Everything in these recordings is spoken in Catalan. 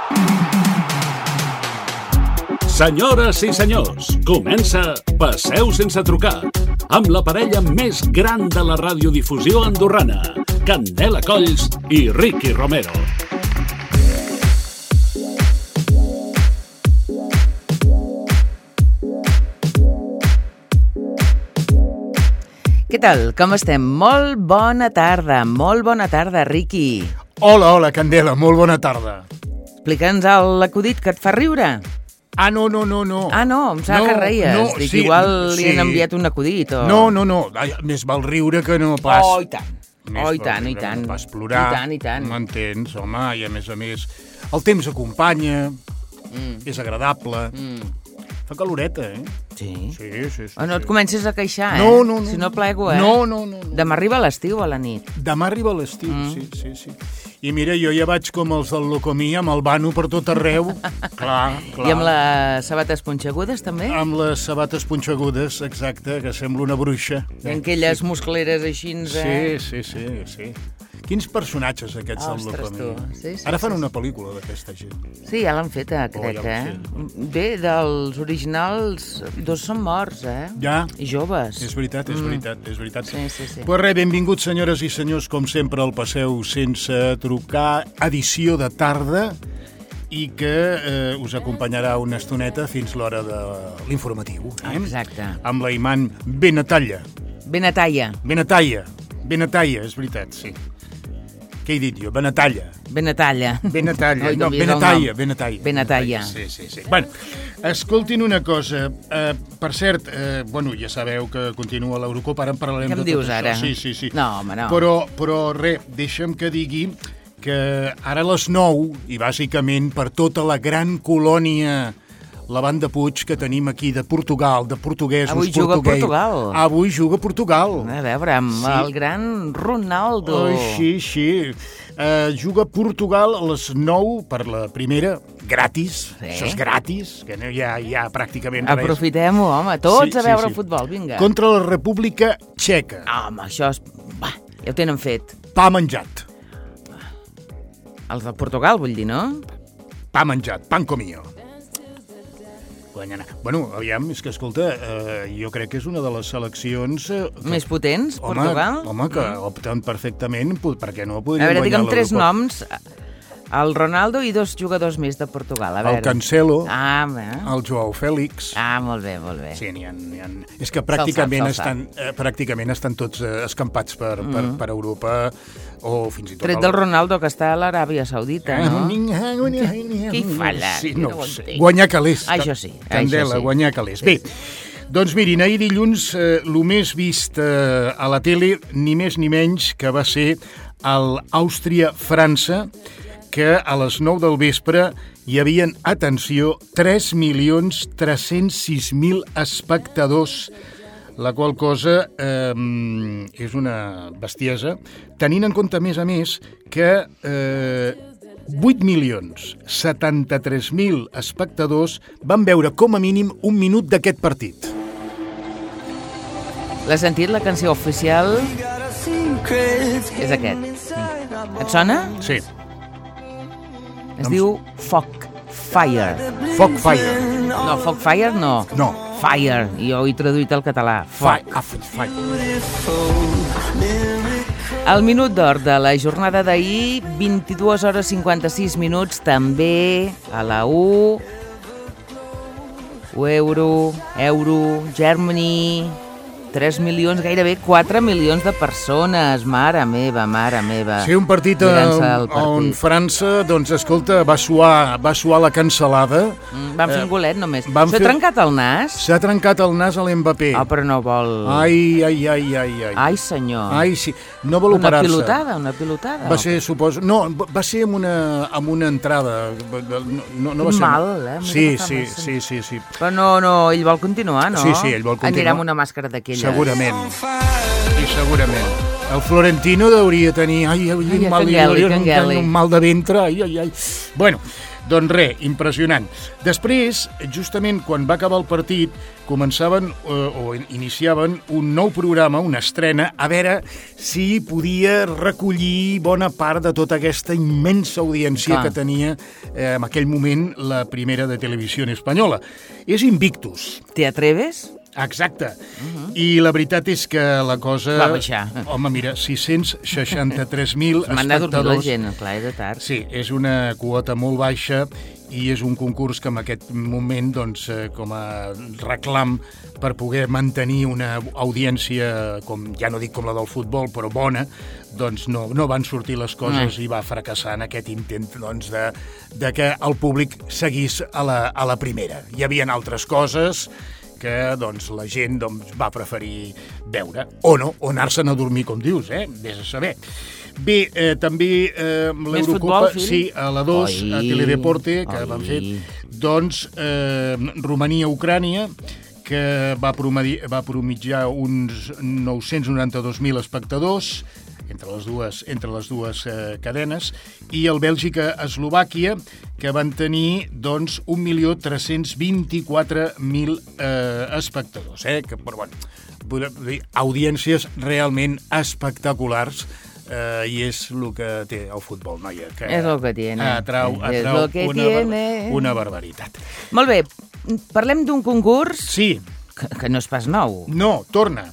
Senyores i senyors, comença Passeu sense trucar, amb la parella més gran de la radiodifusió andorrana, Candela Colls i Ricky Romero. Què tal? Com estem? Molt bona tarda, Ricky. Hola, Candela, molt bona tarda. Explica'ns l'acudit que et fa riure. Ah, no. Ah, no, em sembla que reies. No, Dic, sí, igual li han enviat un acudit o... No. Ai, més val riure que no pas... Oh, i tant. I tant. No pas plorar. I tant. M'entens, home, i a més, el temps acompanya, és agradable. Fa caloreta, Sí. Sí. Oh, no et comencis a queixar, No. Si no plego, No. Demà arriba l'estiu a la nit. Demà arriba l'estiu, sí. I mira, jo ja vaig com els del Locomí, amb el vano per tot arreu. Clar. I amb les sabates punxegudes, també? Amb les sabates punxegudes, exacte, que sembla una bruixa. I aquelles muscleres així, Sí. Quins personatges, aquests del Locomí. Sí, Ara fan una pel·lícula d'aquesta gent. Sí, ja l'han feta, crec, Bé, dels originals, 2 són morts, Ja. I joves. És veritat. Sí. Pues res, benvinguts, senyores i senyors, com sempre, al Passeu sense trucar, edició de tarda, i que us acompanyarà una estoneta fins l'hora de l'informatiu. Exacte. Amb la Iman Benatalla. Benatalla, és veritat, sí. Què he dit jo? Benatalla. No, Benatalla. Sí. Bueno, escoltin una cosa. Per cert, ja sabeu que continua l'Eurocopa, ara en parlarem de tot això. Què em dius ara? Sí. No, home, no. Però res, deixa'm que digui que ara a les 9, i bàsicament per tota la gran colònia, la banda Puig que tenim aquí de Portugal, de portuguesos... Avui juga Portugal. Avui juga Portugal. A veure, amb el gran Ronaldo. Sí. Juga Portugal a les 9 per la primera, gratis. Sí. Això és gratis, que no hi ha pràcticament res. Aprofitem-ho, home, tots a veure el futbol, vinga. Contra la República Txeca. Home, això és... Va, ja ho tenen fet. Pa menjat. Els de Portugal, vull dir, no? Pa menjat, pan comido. Bueno, aviam, és que, escolta, jo crec que és una de les seleccions... Més potents, Portugal? Home, que opten perfectament, perquè no podrien guanyar l'Eurocopa. A veure, digue'm 3 noms, el Ronaldo i 2 jugadors més de Portugal. El Cancelo, bé. el Joao Félix... Molt bé. Sí, n'hi ha... És que pràcticament estan tots escampats per Europa, o fins i tot... Tret del Ronaldo, que està a l'Aràbia Saudita, no? Qui falla? Sí, no ho sé. Guanyar calés. Això sí. Candela, guanyar calés. Bé, doncs mirin, ahir dilluns el més vist a la tele, ni més ni menys que va ser l'Àustria-França, que a les 9 del vespre hi havia, atenció, 3.306.000 espectadors, la qual cosa és una bestiesa, tenint en compte, a més, que 8.073.000 espectadors van veure com a mínim un minut d'aquest partit. L'has sentit, la canció oficial? És aquest. Et sona? Sí. Es diu Foc Fire. Foc Fire. No, Foc Fire no. No. Fire. Jo ho he traduït al català. Foc. Fire. El minut d'or de la jornada d'ahir, 22 hores 56 minuts, també a la U, Euro, Germany, 3 milions, gairebé 4 milions de persones. Mare meva. Sí, un partit on França, doncs, escolta, va suar la cancel·lada. Van fer un golet només. S'ha trencat el nas? S'ha trencat el nas a l'Mbappé. Però no vol... Ai. Ai, senyor. Ai, sí. No vol operar-se. Una pilotada. Va ser, suposo... No, va ser amb una entrada. No va ser... Mal, Sí. Però no, ell vol continuar, no? Sí, ell vol continuar. Anirà amb una màscara d'aquella. Segurament. El Florentino hauria de tenir un mal de ventre. Bueno, doncs res, impressionant. Després, justament quan va acabar el partit, començaven o iniciaven un nou programa, una estrena, a veure si podia recollir bona part de tota aquesta immensa audiència que tenia en aquell moment la primera de televisió espanyola. És Invictus. ¿Te atreves? Exacte. I la veritat és que la cosa... Va baixar. Home, mira, 663.000 espectadors. M'han de dormir la gent, clar, de tard. Sí, és una quota molt baixa i és un concurs que en aquest moment, doncs, com a reclam per poder mantenir una audiència, com ja no dic com la del futbol, però bona, doncs no van sortir les coses i va fracassar en aquest intent doncs, de que el públic seguís a la primera. Hi havia altres coses que doncs, la gent va preferir veure, o no, o anar-se'n a dormir, com dius, vés a saber. Bé, també l'Eurocopa, sí, a la 2, a Teledeporte, que van fer, doncs, Romania-Ucrània, que va promitjar uns 992.000 espectadors, entre les dues cadenes, i el Bèlgica-Eslovàquia, que van tenir doncs, 1.324.000 espectadors. Però, bueno, audiències realment espectaculars, i és el que té el futbol, noia, que és el que tiene. Atrau una barbaritat. Molt bé, parlem d'un concurs que no és pas nou. No, torna.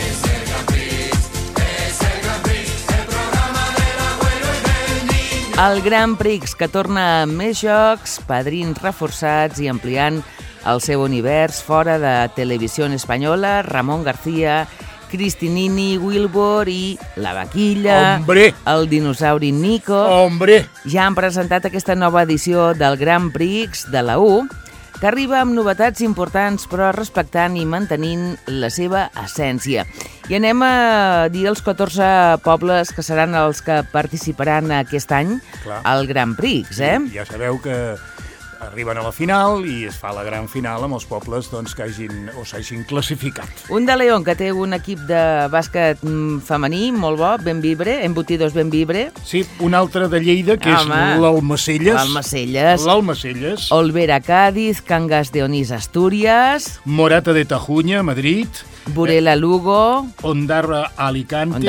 El Grand Prix, que torna amb més jocs, padrins reforçats i ampliant el seu univers fora de Televisió Espanyola, Ramon García, Cristinini, Wilbur i La Vaquilla, el dinosauri Nico, ja han presentat aquesta nova edició del Grand Prix de la U, que arriba amb novetats importants, però respectant i mantenint la seva essència. I anem a dir els 14 pobles que seran els que participaran aquest any al Grand Prix. Ja sabeu que arriben a la final i es fa la gran final amb els pobles que s'hagin classificat. Un de León, que té un equip de bàsquet femení molt bo, Benvibre, Embutidos Benvibre. Sí, un altre de Lleida, que és l'Almacelles. L'Almacelles. Olvera, Cádiz, Cangas de Onís, Astúries. Morata de Tajuña, Madrid. Burela, Lugo. Ondara, Alicante.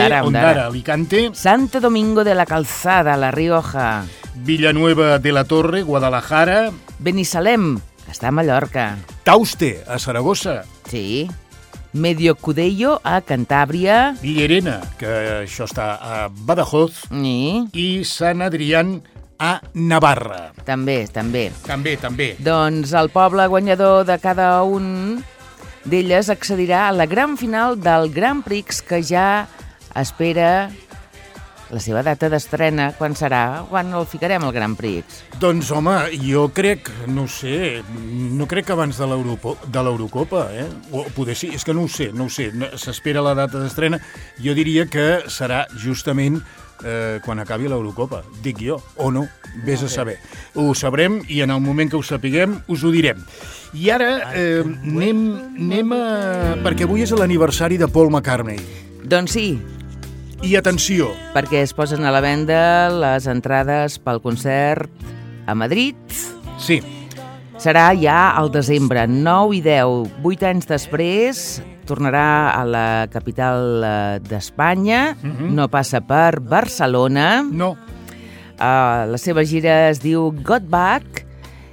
Santo Domingo de la Calzada, La Rioja. Villanueva de la Torre, Guadalajara. Benissalem, que està a Mallorca. Tauste, a Saragossa. Sí. Mediocudello, a Cantàbria. Llerena, que això està a Badajoz. I Sant Adrián, a Navarra. També. També. Doncs el poble guanyador de cada un d'elles accedirà a la gran final del Grand Prix, que ja espera la seva data d'estrena. Quan serà? Quan el ficarem, el Grand Prix? Doncs, home, jo crec, no crec que abans de l'Eurocopa, o poder sí, és que no ho sé, s'espera la data d'estrena. Jo diria que serà justament quan acabi l'Eurocopa, dic jo, o no, vés a saber. Ho sabrem i en el moment que ho sapiguem us ho direm. I ara anem a... perquè avui és l'aniversari de Paul McCartney. Doncs sí. I atenció. Perquè es posen a la venda les entrades pel concert a Madrid. Sí. Serà ja al desembre, 9 i 10. 8 anys després tornarà a la capital d'Espanya. No passa per Barcelona. No. La seva gira es diu Got Back.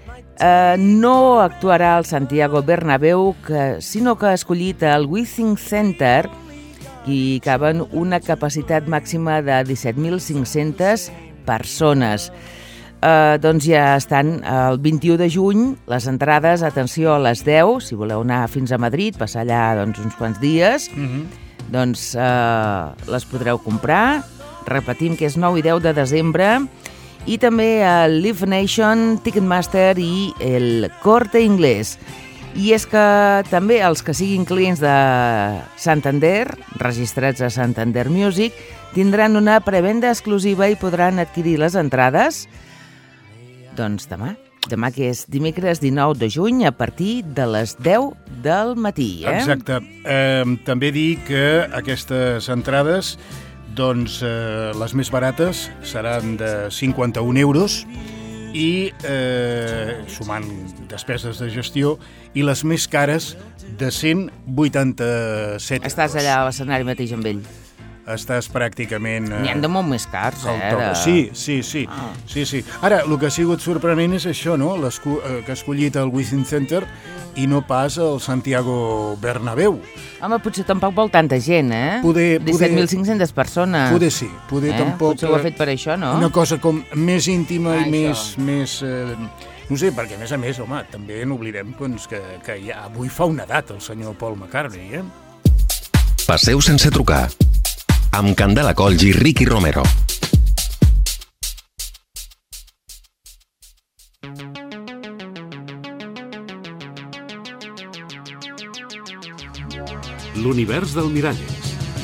No actuarà al Santiago Bernabéu, sinó que ha escollit el Withings Center, i caben una capacitat màxima de 17.500 persones. Doncs ja estan el 21 de juny, les entrades, atenció, a les 10, si voleu anar fins a Madrid, passar allà uns quants dies, doncs les podreu comprar. Repetim que és 9 i 10 de desembre, i també el Live Nation, Ticketmaster i el Corte Inglés. I és que també els que siguin clients de Santander, registrats a Santander Music, tindran una prevenda exclusiva i podran adquirir les entrades doncs demà que és dimecres 19 de juny a partir de les 10 del matí. Exacte. També dir que aquestes entrades Doncs les més barates seran de 51 euros i sumant despeses de gestió, i les més cares de 187 euros. Estàs allà a l'escenari mateix amb ell? Estàs pràcticament... N'hi ha de molt més cars, Sí. Ara, el que ha sigut sorprenent és això, no? Que ha escollit el Within Center i no pas el Santiago Bernabéu. Home, potser tampoc vol tanta gent, 17.500 persones. Poder sí, tampoc... Potser ho ha fet per això, no? Una cosa com més íntima i més no sé, perquè a més, home, també n'oblidem que ja avui fa una edat el senyor Paul McCartney, Passeu sense trucar, amb Candela Colls i Ricky Romero. L'univers del Miralles.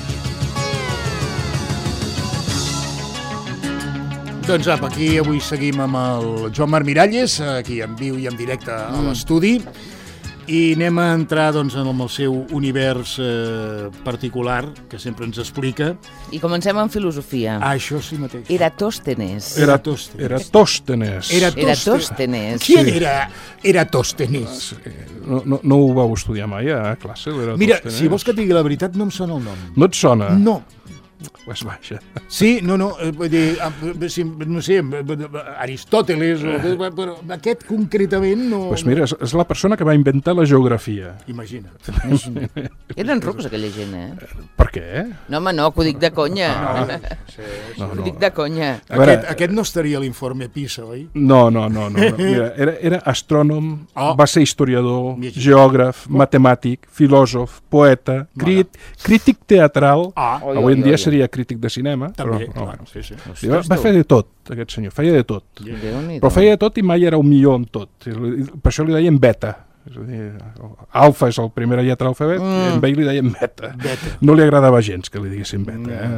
Doncs aquí avui seguim amb el Joan Marc Miralles, aquí en viu i en directe a l'estudi, i anem a entrar en el seu univers particular, que sempre ens explica. I comencem amb filosofia. Això sí mateix. Eratòstenes. Eratòstenes. Qui era Eratòstenes? No ho vau estudiar mai a classe, l'Eratòstenes? Mira, si vols que et digui la veritat, no em sona el nom. No et sona? No. Pues vaja. Sí, vull dir, no sé, Aristòteles, però aquest concretament no... Pues mira, és la persona que va inventar la geografia. Imagina't. Eren rucs, aquella gent, Per què? No, home, no, que ho dic de conya. Ho dic de conya. Aquest no estaria a l'informe PISA, oi? No. Mira, era astrònom, va ser historiador, geògraf, matemàtic, filòsof, poeta, crític teatral, avui en dia seria crític de cinema. També, però, clar, sí. Va fer de tot, aquest senyor, feia de tot. Però feia de tot i mai era un millor en tot. Per això li deien beta. És a dir, alfa és la primera lletra de l'alfabet, i a ell li deien beta. No li agradava gens que li diguessin beta,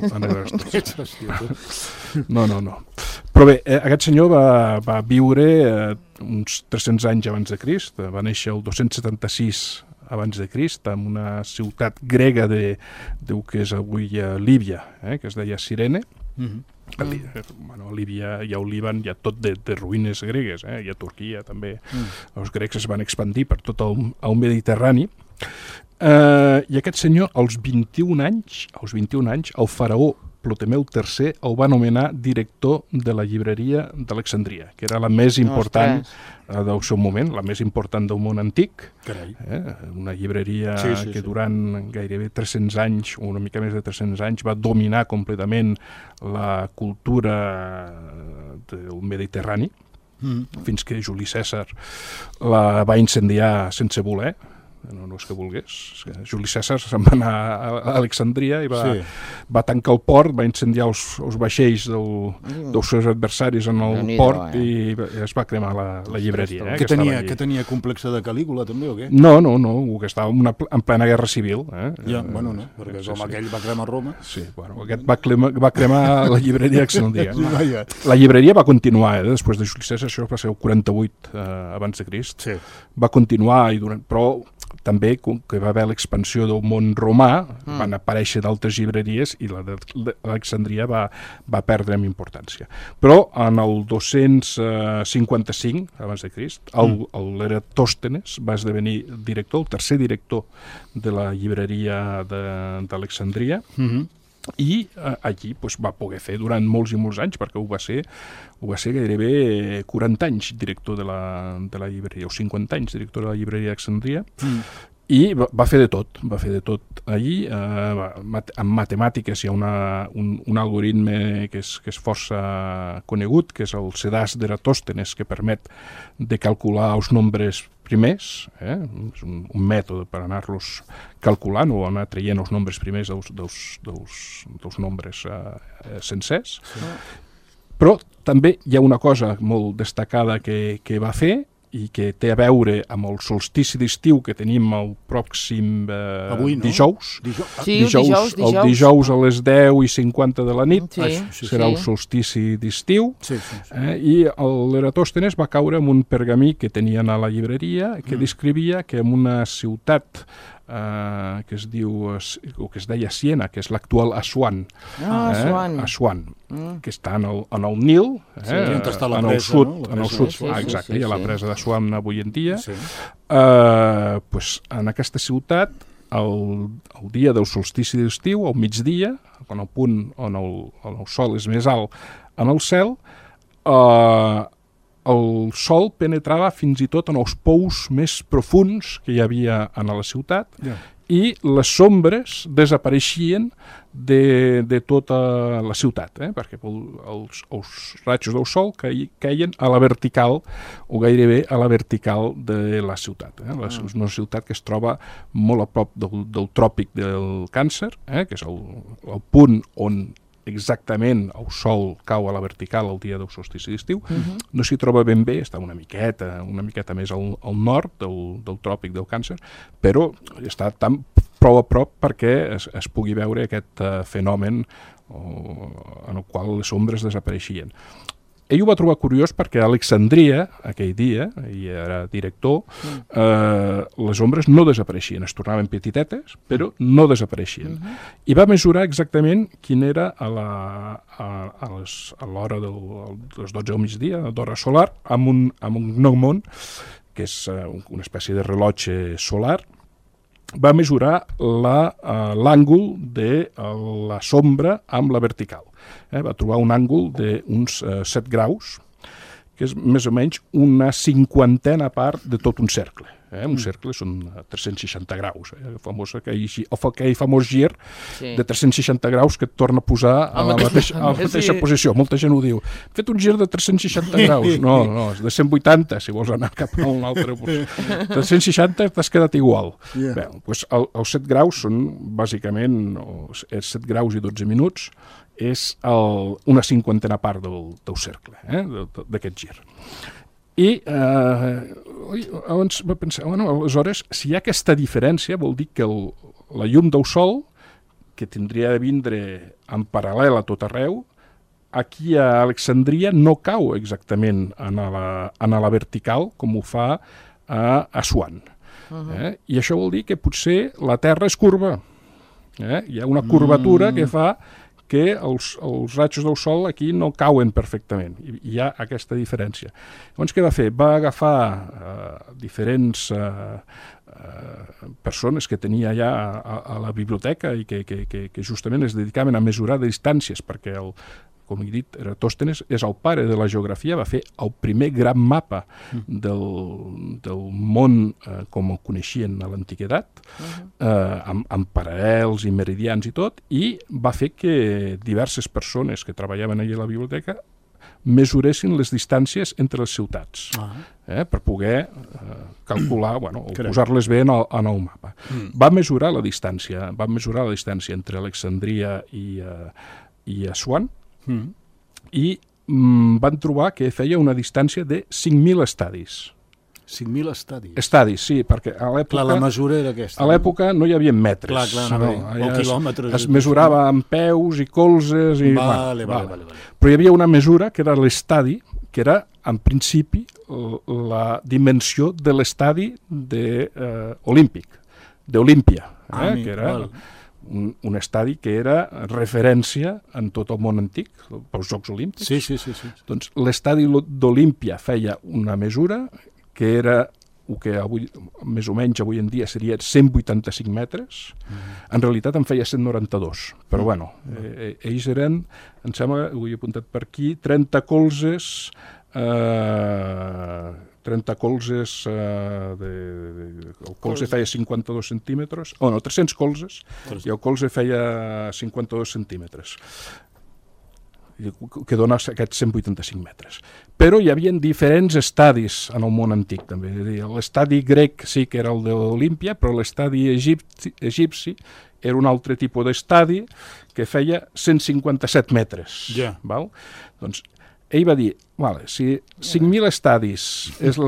No. Però bé, aquest senyor va viure uns 300 anys abans de Crist, va néixer el 276 abans de Crist, en una ciutat grega del que és avui Líbia, que es deia Cirene. A Líbia i al Líban hi ha tot de ruïnes gregues, i a Turquia també. Els grecs es van expandir per tot el Mediterrani. I aquest senyor, als 21 anys, el faraó Ptolemeu III el va nomenar director de la llibreria d'Alexandria, que era la més important del seu moment, la més important del món antic. Una llibreria que durant gairebé 300 anys, o una mica més de 300 anys, va dominar completament la cultura del Mediterrani, fins que Juli Cèsar la va incendiar sense voler. No és que volgués. Juli Cèsar se'n va anar a Alexandria i va tancar el port, va incendiar els vaixells dels seus adversaris en el port i es va cremar la llibreria. Que tenia complexe de Calígula també o què? No, que estava en plena guerra civil. Perquè com aquell va cremar Roma. Sí, aquest va cremar la llibreria d'Alexandria. La llibreria va continuar, després de Juli Cèsar, això va ser el 48 abans de Crist. Va continuar, però també que va haver l'expansió del món romà, van aparèixer d'altres llibreries i la d'Alexandria va perdre amb importància. Però en el 255 abans de Crist, l'Eratòstenes va esdevenir director, el tercer director de la llibreria d'Alexandria, i allí va poder fer durant molts i molts anys, perquè ho va ser gairebé 40 anys director de la llibreria, o 50 anys director de la llibreria d'Alexandria, i va fer de tot allí. En matemàtiques hi ha un algoritme que és força conegut, que és el sedàs d'Eratòstenes, que permet de calcular els nombres primers, és un mètode per anar-los calculant o anar traient els nombres primers dels nombres sencers. Però també hi ha una cosa molt destacada que va fer i que té a veure amb el solstici d'estiu que tenim el pròxim dijous. El dijous a les 10:50 de la nit serà el solstici d'estiu, i l'Eratòstenes va caure en un pergamí que tenien a la llibreria que descrivia que en una ciutat que es diu, o que es deia Siena, que és l'actual Assuan. Assuan, que està en el Nil, on està la presa, en el sud, exacte, hi ha la presa d'Assuan avui en dia. En aquesta ciutat, el dia del solstici d'estiu, al migdia, quan el punt on el sol és més alt en el cel, el sol penetrava fins i tot en els pous més profunds que hi havia a la ciutat i les sombres desapareixien de tota la ciutat, perquè els rajos del sol queien a la vertical o gairebé a la vertical de la ciutat. És una ciutat que es troba molt a prop del tròpic del Càncer, que és el punt on exactament el sol cau a la vertical el dia del solstici d'estiu. No s'hi troba ben bé, està una miqueta més al nord del tròpic del Càncer, però està prou a prop perquè es pugui veure aquest fenomen en el qual les ombres desapareixien. Ell ho va trobar curiós perquè a Alexandria, aquell dia, i era director, les ombres no desapareixien, es tornaven petitetes, però no desapareixien. I va mesurar exactament quin era a l'hora de les 12 del migdia, d'hora solar, amb un gnomon, que és una espècie de rellotge solar, va mesurar l'àngul de la sombra amb la vertical. Va trobar un àngul d'uns 7 graus, que és més o menys una 50ena part de tot un cercle. Un cercle són 360 graus. Aquell famós gir de 360 graus que et torna a posar a la mateixa posició. Molta gent ho diu. He fet un gir de 360 graus. No, és de 180, si vols anar cap a un altre. 360 t'has quedat igual. Els 7 graus són, bàsicament, 7 graus i 12 minuts, és una 50ena part del cercle, d'aquest gir. I llavors va pensar, aleshores, si hi ha aquesta diferència, vol dir que la llum del sol, que tindria de vindre en paral·lel a tot arreu, aquí a Alexandria no cau exactament en la vertical com ho fa a Assuan. I això vol dir que potser la Terra és curva. Hi ha una curvatura que fa que els rajos del sol aquí no cauen perfectament. Hi ha aquesta diferència. Llavors, què va fer? Va agafar diferents persones que tenia allà a la biblioteca i que justament es dedicaven a mesurar distàncies, perquè com he dit, Eratòstenes és el pare de la geografia, va fer el primer gran mapa del món com el coneixien a l'antiguitat, amb paral·lels i meridians i tot, i va fer que diverses persones que treballaven allà a la biblioteca mesuressin les distàncies entre les ciutats, per poder calcular, o posar-les bé en el mapa. Va mesurar la distància entre Alexandria i Assuan, i van trobar que feia una distància de 5.000 estadis. 5.000 estadis? Estadis, sí, perquè a l'època... Clar, la mesura era aquesta. A l'època no hi havia metres. Clar, o quilòmetres. Es mesurava amb peus i colzes i... Vale. Però hi havia una mesura que era l'estadi, que era, en principi, la dimensió de l'estadi olímpic, d'Olímpia, que era... un estadi que era referència en tot el món antic, pels Jocs Olímpics. Sí. Doncs l'estadi d'Olímpia feia una mesura que era el que més o menys avui en dia seria 185 metres. En realitat en feia 192, però ells eren, em sembla, ho he apuntat per aquí, 30 colzes... 30 colzes, el colze feia 52 centímetres, 300 colzes, i el colze feia 52 centímetres, que dona aquests 185 metres. Però hi havia diferents estadis en el món antic, també. L'estadi grec sí que era el d'Olímpia, però l'estadi egipci era un altre tipus d'estadi que feia 157 metres. Doncs ell va dir, si 5.000 estadis és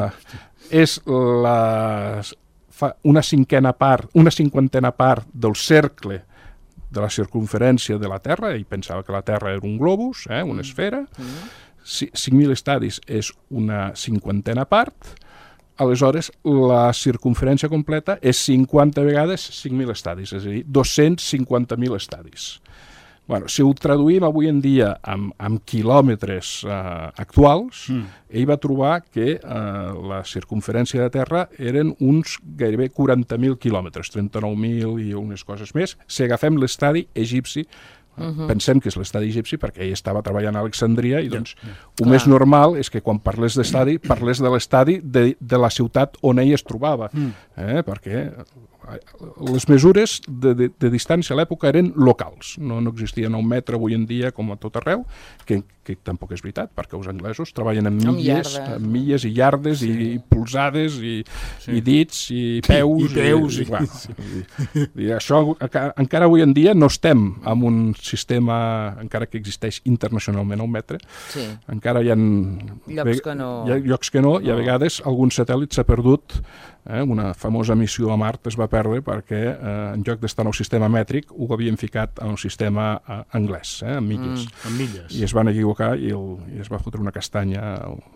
una cinquantena part del cercle de la circunferència de la Terra, ell pensava que la Terra era un globus, una esfera, 5.000 estadis és una cinquantena part, aleshores la circunferència completa és 50 vegades 5.000 estadis, és a dir, 250.000 estadis. Bueno, si ho traduïm avui en dia amb quilòmetres actuals, ell va trobar que la circunferència de Terra eren uns gairebé 40.000 quilòmetres, 39.000 i unes coses més. Si agafem l'estadi egipci, pensem que és l'estadi egipci perquè ell estava treballant a Alexandria i doncs el més normal és que quan parlés d'estadi, parlés de l'estadi de la ciutat on ell es trobava, perquè les mesures de distància a l'època eren locals, no existien a un metre avui en dia com a tot arreu, que tampoc és veritat, perquè els anglesos treballen amb milles i iardes i polzades i dits i peus. I això encara avui en dia no estem en un sistema, encara que existeix internacionalment a un metre, encara hi ha llocs que no, i a vegades algun satèl·lit s'ha perdut. Una famosa missió a Mart es va perdre perquè en lloc d'estar en el sistema mètric ho havien ficat en el sistema anglès, amb milles. I es van equivocar i es va fotre una castanya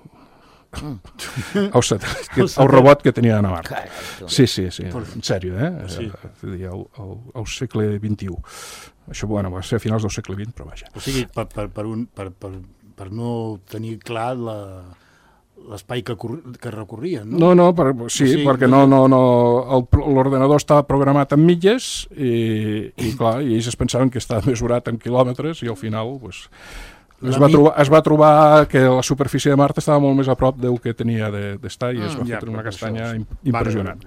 al robot que tenia a Mart. Sí, en sèrio, al segle XXI. Això, va ser a finals del segle XX, però vaja. O sigui, per no tenir clar l'espai que recorrien, no? No, perquè l'ordenador estava programat en milles i clar, i ells es pensaven que estava mesurat en quilòmetres i al final es va trobar que la superfície de Mart estava molt més a prop del que tenia d'estar i es va fotre una castanya impressionant.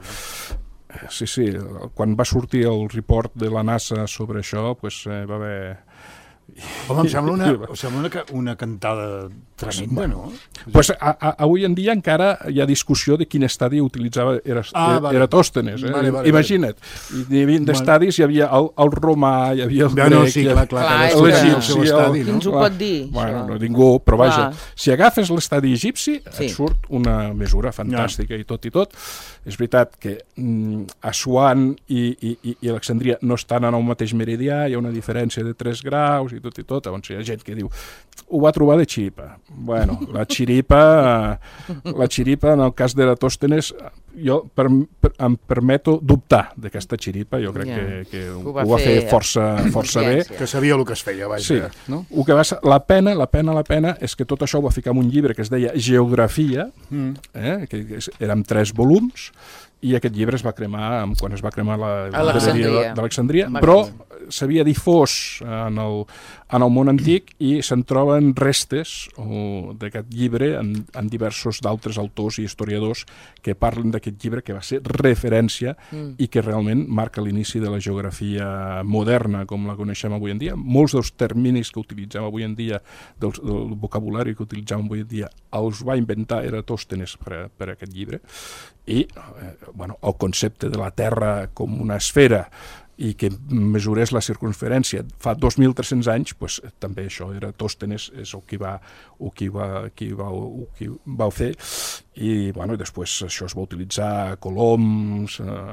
Sí, quan va sortir el report de la NASA sobre això, va haver... Home, em sembla una cantada tremenda, no? Avui en dia encara hi ha discussió de quin estadi utilitzava Eratòstenes. Imagina't, hi havia d'estadis, hi havia el romà, hi havia el grec, l'egipci. Qui ens ho pot dir? Bueno, ningú, però vaja, si agafes l'estadi egipci, et surt una mesura fantàstica i tot. És veritat que Assuan i Alexandria no estan en el mateix meridià, hi ha una diferència de 3 graus i tot, llavors hi ha gent que diu ho va trobar de xiripa. Bueno, la xiripa en el cas d'Eratòstenes jo em permeto dubtar d'aquesta xiripa, jo crec que ho va fer força bé. Que sabia el que es feia, vaja. Sí, la pena és que tot això ho va ficar en un llibre que es deia Geografia, que eren 3 volums, i aquest llibre es va cremar quan es va cremar la llibreria d'Alexandria, però s'havia difós en el món antic i se'n troben restes d'aquest llibre en diversos d'altres autors i historiadors que parlen d'aquest llibre que va ser referència i que realment marca l'inici de la geografia moderna com la coneixem avui en dia. Molts dels terminis que utilitzem avui en dia, del vocabulari que utilitzem avui en dia, els va inventar Eratòstenes per aquest llibre. I el concepte de la Terra com una esfera i que mesurés la circunferència fa 2.300 anys, també això, Eratòstenes és el qui va fer, i després això es va utilitzar Colom,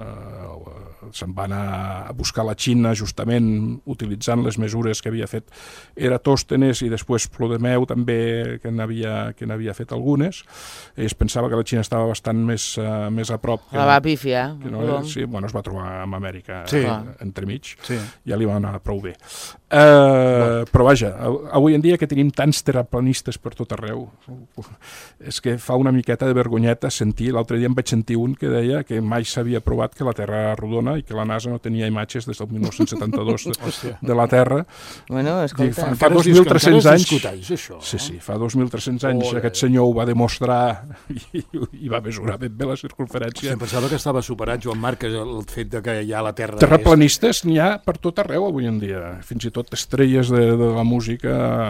se'n va anar a buscar la Xina justament utilitzant les mesures que havia fet Eratòstenes i després Ptolemeu també que n'havia fet algunes. Ell pensava que la Xina estava bastant més a prop. La va pifiar. Sí, es va trobar amb Amèrica entremig, ja li va anar prou bé. Però vaja, avui en dia que tenim tants terraplanistes per tot arreu, és que fa una miqueta de vergonyeta sentir, l'altre dia em vaig sentir un que deia que mai s'havia provat que la Terra era rodona i que la NASA no tenia imatges des del 1972 de la Terra. Bueno, escolta. Fa 2.300 anys... Sí, fa 2.300 anys aquest senyor ho va demostrar i va mesurar ben bé la circunferència. Em pensava que estava superat, Joan Marc, el fet que hi ha la Terra... Terraplanistes n'hi ha per tot arreu avui en dia, fins i tot estrelles de la música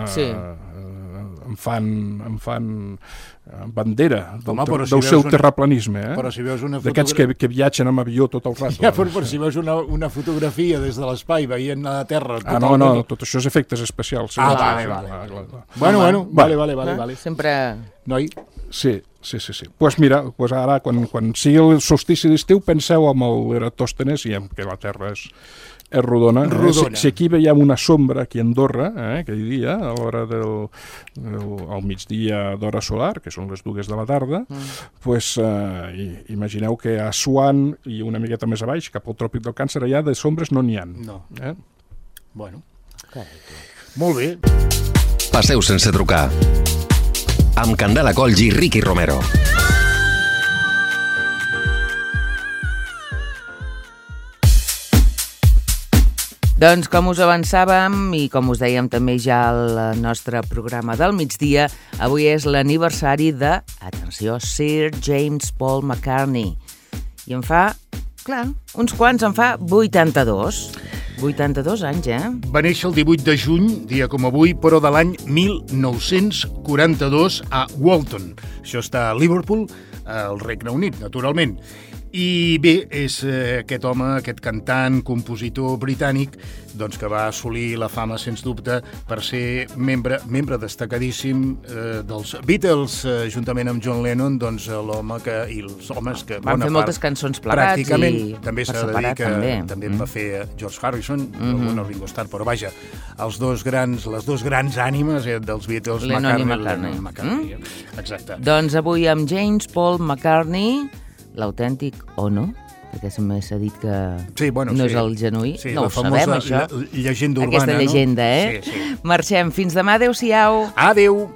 en fan bandera del seu terraplanisme, d'aquests que viatgen amb avió tot el rato. Ja, però si veus una fotografia des de l'espai veient la Terra... No, tot això és efectes especials. Vale. Bueno, vale. Sempre... Noi? Sí, Sí. Doncs mira, ara, quan sigui el solstici d'estiu, penseu en l'Eratòstenes i en que la Terra és rodona. Si aquí veiem una sombra, aquí a Andorra, aquell dia, a l'hora al migdia d'hora solar, que són les 2 de la tarda, doncs imagineu que a Assuan i una miqueta més a baix, cap al Tròpic del Càncer, allà de sombres no n'hi ha. No. Bueno. Molt bé. Passeu sense trucar. Amb Candela Colls i Ricky Romero. Doncs com us avançàvem i com us dèiem també ja al nostre programa del migdia, avui és l'aniversari de, atenció, Sir James Paul McCartney. I en fa, clar, uns quants, en fa 82. 82 anys, Va néixer el 18 de juny, dia com avui, però de l'any 1942 a Walton. Això està a Liverpool, al Regne Unit, naturalment. I bé, és aquest home, aquest cantant, compositor britànic, doncs que va assolir la fama, sens dubte, per ser membre destacadíssim dels Beatles, juntament amb John Lennon, doncs l'home i els homes que... Van fer moltes cançons plegats pràcticament, i també s'ha de dir que també va fer George Harrison, Ringo Starr, però vaja, les dos grans ànimes dels Beatles, Lennon i McCartney. Exacte. Doncs avui amb James Paul McCartney, l'autèntic o no, perquè sempre s'ha dit que no és el genuí. Sí, no ho sabem, això. Llegenda urbana, aquesta llegenda, Sí. Marxem. Fins demà. Adéu-siau. Adéu.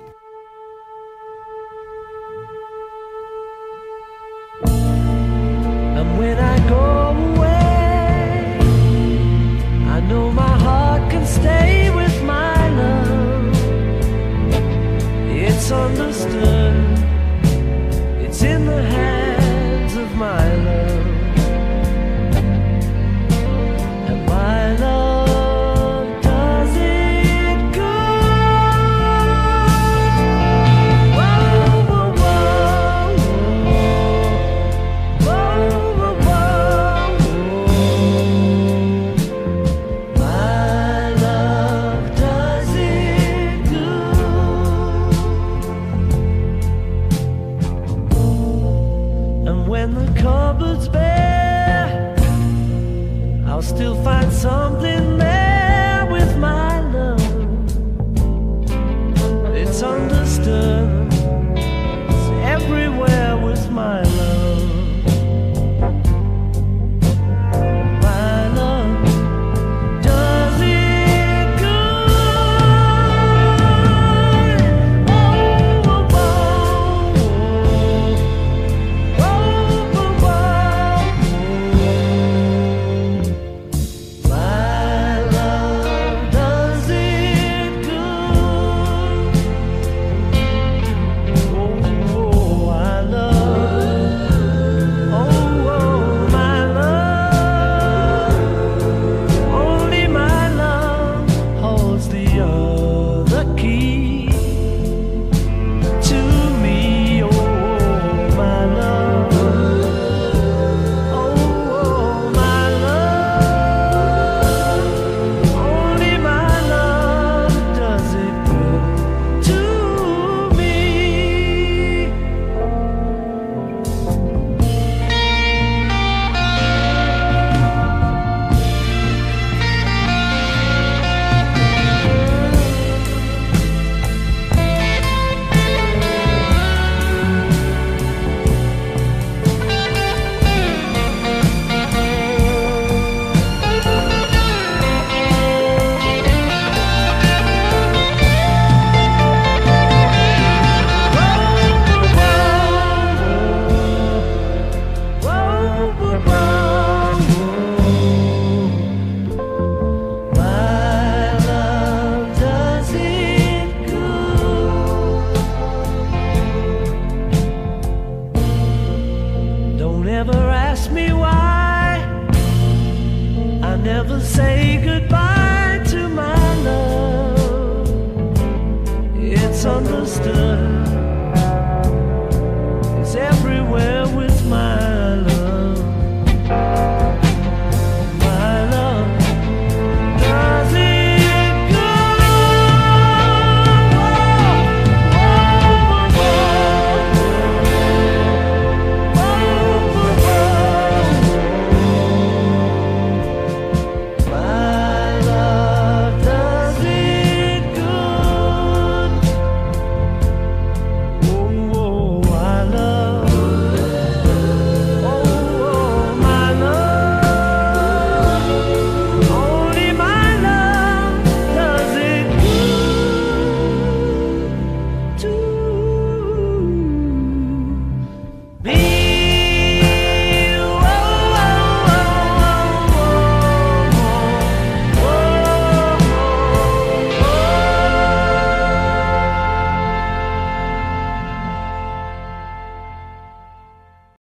And when I go away, I know my heart can stay with my love. It's understood. It's in the hands of my love. And my love does it good. Whoa, whoa, whoa, whoa, whoa, whoa, whoa. My love does it good. And when the cupboard's bare, I'll still find something there with my love. It's understood. It's everywhere with my love. My love does it good. Whoa, whoa, whoa, whoa, whoa, whoa. My love does it good. Oh, I love. Oh, my love. Only my love holds the other key to me. Oh, my love. Oh, my love. Only my love does it good to me. My love does it good. Don't ever ask me why. I never say goodbye to my love. It's understood. It's everywhere